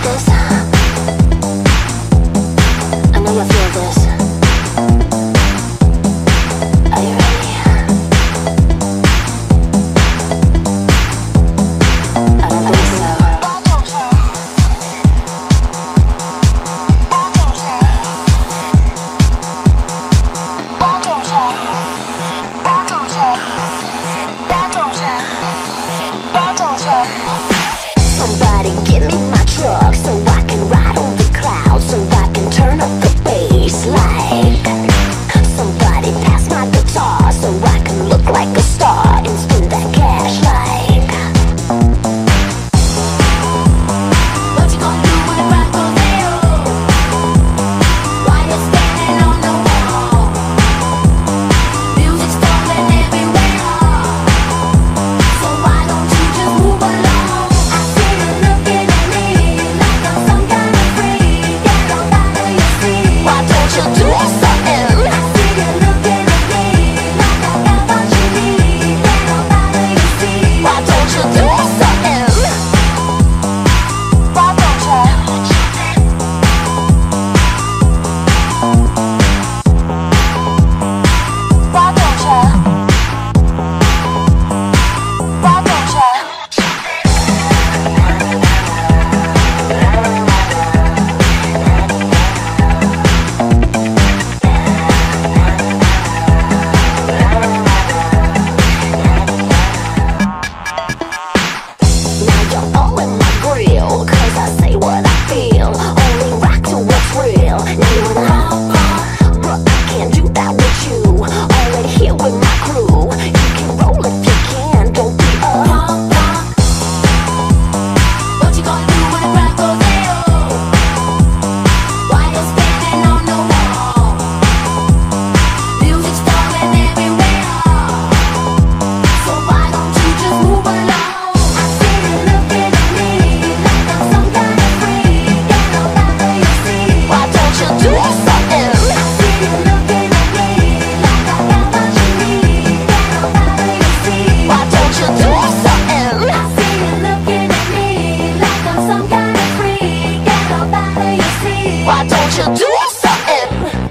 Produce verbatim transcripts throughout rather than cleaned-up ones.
this? I know you feel this. Are you ready? I don't think so. Somebody give me my truck so I can ride on the clouds, so I can turn up the bass like. Somebody pass my guitar so I can look like a star and spend that cash like. What you gonna do when the crowd goes zero? Why you standing on the wall? Music's falling everywhere, so why don't you just move along? Cause I say what I feel, only rock to what's real. Now you wanna hop, but I can't do that with you. Already here with my crew. You can roll if you can, don't be a pop. What you gonna do when the crowd goes zero? Why you standing on the wall? Music's falling everywhere, so why don't you just move along? I see you looking at me like I'm some kind of freak. Get up out of your seat. Why don't you do something? I see you looking at me like I got what you need. Get up out of your seat. Why don't you do something? I see you looking at me like I'm some kind of freak. Get up out of your seat. Why don't you do something?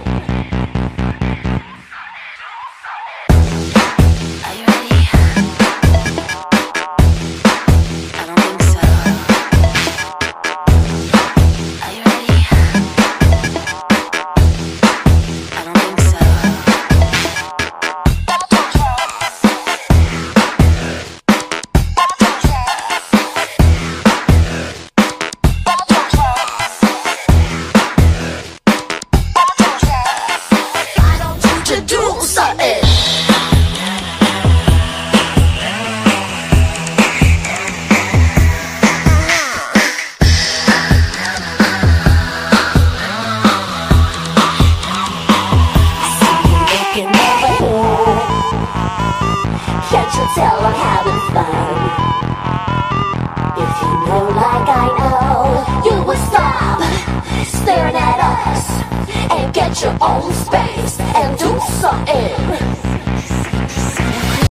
Are you ready? I don't think so. Are you ready? I don't think so. Why don't you just do something? Looking over here, can't you tell I'm having fun? If you know like I know, you would stop staring at us and get your own space and do something.